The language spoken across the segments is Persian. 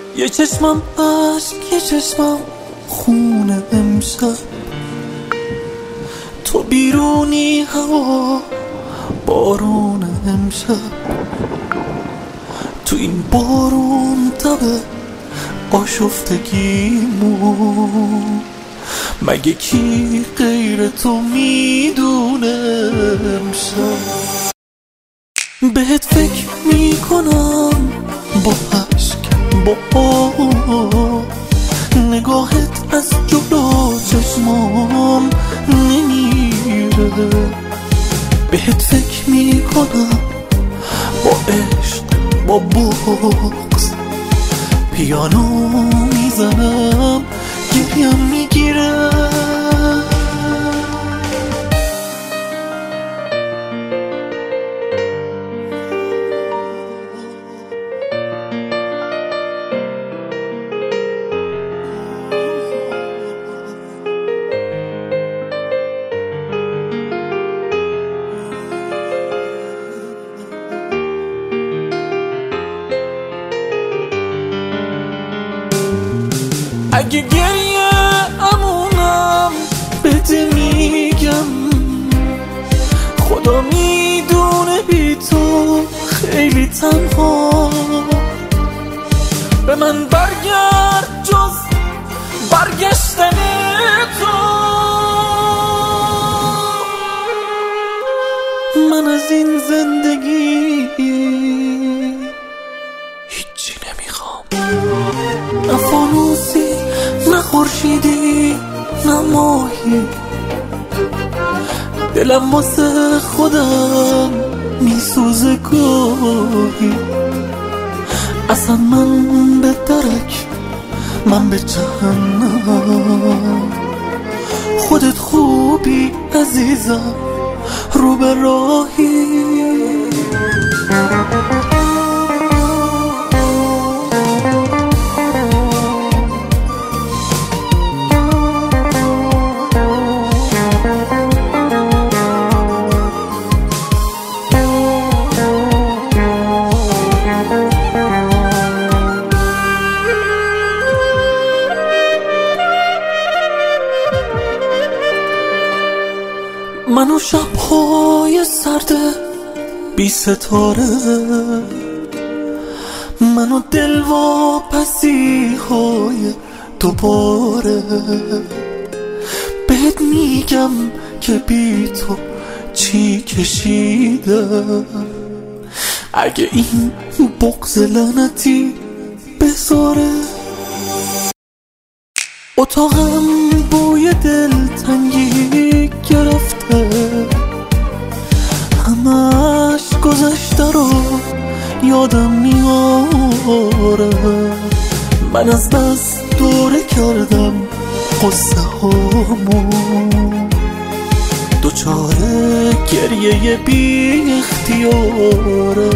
یه چشمم عشق، یه چشمم خونه امشب. تو بیرونی هوا بارون امشب. تو این بارون تبه آشفتگیمو، مگه کی غیر تو میدونه امشب. بهت فکر میکنم با عشق، با نگاهت از جلو چشمام نمیره. بهت فکر میکنم با عشق، با بغض پیانو میزنم گریم میگیره. اگه گریه امونم بهت میگم، خدا میدونه بی تو خیلی تنها. به من برگرد جز برگشتن تو. من از این زندگی هیچی نمیخوام، نه فانوسی، نه خورشیدی، نه ماهی. دلم واسه خودم میسوزه گاهی. اصلا من به درک، من به جهنم. خودت خوبی عزیزم، رو به راهی. منو شب‌های سرد بی ستاره، منو دلواپسی های دوباره. بهت میگم که بی تو چی کشیدم. اگه این بغض لعنتی بذاره، اتاقم بوی دلتنگی گرفته. همش گذشته رو یادم میاره. من از بس دوره کردم قصه هامو، دوچاره گریه بی اختیاره.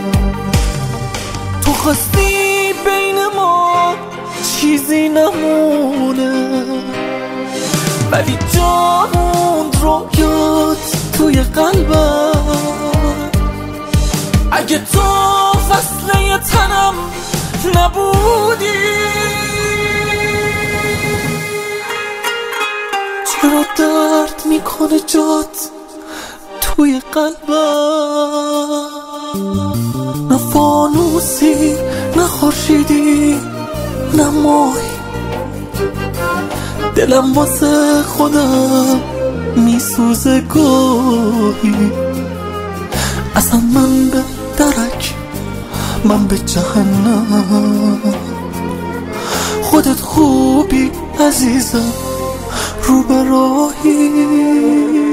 تو خواستی بین ما چیزی نمونه، ولی جا موند رویات توی قلبم. اگه تو فصله تنم نبودی، چرا درد میکنه جات توی قلبم؟ نه فانوسی، نه خورشیدی، نه ماهی. دلم واسه خودم میسوزه گاهی. اصلا من به درک، من به جهنم. خودت خوبی عزیزم، رو به راهی.